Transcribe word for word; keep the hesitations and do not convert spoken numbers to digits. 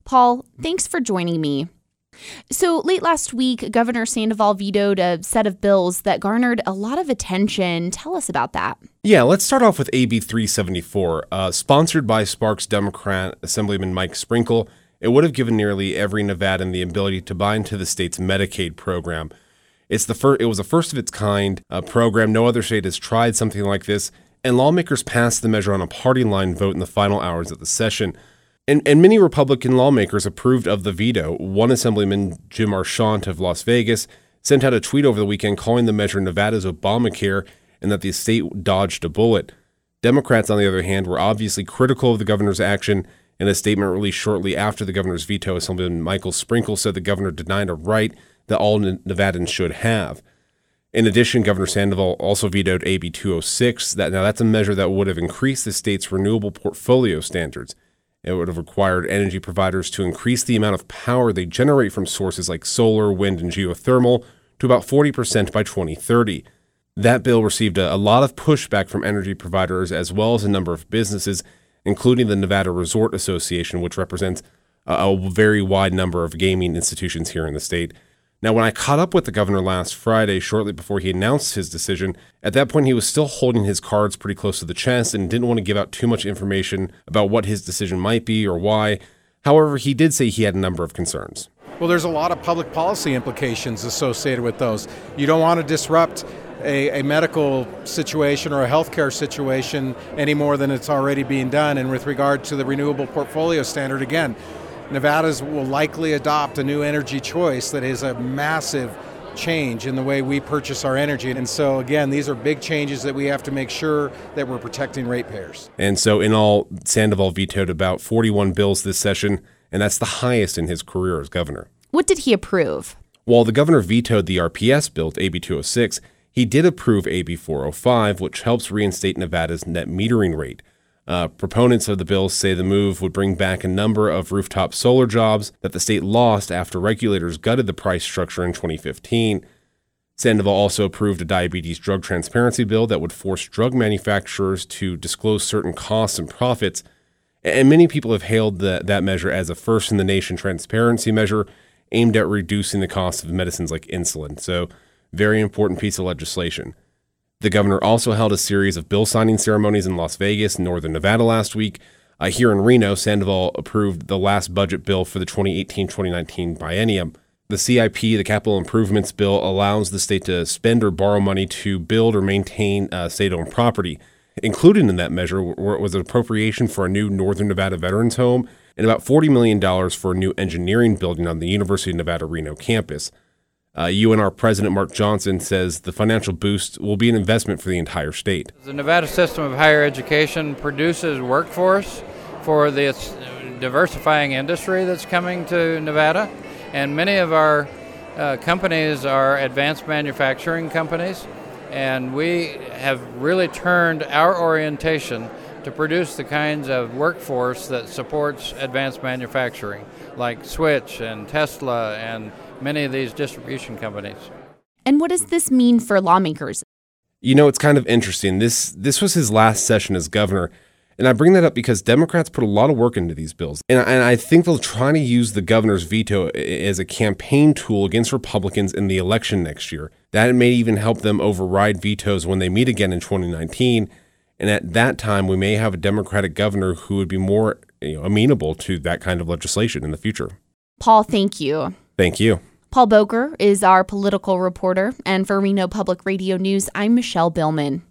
Paul, thanks for joining me. So late last week, Governor Sandoval vetoed a set of bills that garnered a lot of attention. Tell us about that. Yeah, let's start off with A B three seventy-four. Uh, sponsored by Sparks Democrat Assemblyman Mike Sprinkle, it would have given nearly every Nevadan the ability to buy into the state's Medicaid program. It's the fir- It was a first of its kind uh, program. No other state has tried something like this, and lawmakers passed the measure on a party line vote in the final hours of the session. And, and many Republican lawmakers approved of the veto. One Assemblyman, Jim Archant of Las Vegas, sent out a tweet over the weekend calling the measure Nevada's Obamacare and that the state dodged a bullet. Democrats, on the other hand, were obviously critical of the governor's action. In a statement released shortly after the governor's veto, Assemblyman Michael Sprinkle said the governor denied a right that all Nevadans should have. In addition, Governor Sandoval also vetoed A B two oh six. That, now, that's a measure that would have increased the state's renewable portfolio standards. It would have required energy providers to increase the amount of power they generate from sources like solar, wind, and geothermal to about forty percent by twenty thirty. That bill received a, a lot of pushback from energy providers as well as a number of businesses, including the Nevada Resort Association, which represents a, a very wide number of gaming institutions here in the state. Now, when I caught up with the governor last Friday, shortly before he announced his decision, at that point he was still holding his cards pretty close to the chest and didn't want to give out too much information about what his decision might be or why. However, he did say he had a number of concerns. Well, there's a lot of public policy implications associated with those. You don't want to disrupt a, a medical situation or a healthcare situation any more than it's already being done. And with regard to the renewable portfolio standard, again, Nevada's will likely adopt a new energy choice that is a massive change in the way we purchase our energy. And so, again, these are big changes that we have to make sure that we're protecting ratepayers. And so, in all, Sandoval vetoed about forty-one bills this session, and that's the highest in his career as governor. What did he approve? While the governor vetoed the R P S bill, A B two oh six, he did approve A B four oh five, which helps reinstate Nevada's net metering rate. Uh, proponents of the bill say the move would bring back a number of rooftop solar jobs that the state lost after regulators gutted the price structure in twenty fifteen. Sandoval also approved a diabetes drug transparency bill that would force drug manufacturers to disclose certain costs and profits. And many people have hailed the, that measure as a first-in-the-nation transparency measure aimed at reducing the cost of medicines like insulin. So, very important piece of legislation. The governor also held a series of bill signing ceremonies in Las Vegas and Northern Nevada last week. Uh, here in Reno, Sandoval approved the last budget bill for the twenty eighteen twenty nineteen biennium. The C I P, the Capital Improvements Bill, allows the state to spend or borrow money to build or maintain uh, state-owned property. Included in that measure was an appropriation for a new Northern Nevada Veterans Home and about forty million dollars for a new engineering building on the University of Nevada, Reno campus. Uh, U N R President Mark Johnson says the financial boost will be an investment for the entire state. The Nevada system of higher education produces workforce for this diversifying industry that's coming to Nevada, and many of our uh, companies are advanced manufacturing companies, and we have really turned our orientation to produce the kinds of workforce that supports advanced manufacturing, like Switch and Tesla and many of these distribution companies. And what does this mean for lawmakers? You know, it's kind of interesting. This this was his last session as governor, and I bring that up because Democrats put a lot of work into these bills. And, and I think they'll try to use the governor's veto as a campaign tool against Republicans in the election next year. That may even help them override vetoes when they meet again in twenty nineteen. And at that time, we may have a Democratic governor who would be more, you know, amenable to that kind of legislation in the future. Paul, thank you. Thank you. Paul Boger is our political reporter, and for Reno Public Radio News, I'm Michelle Billman.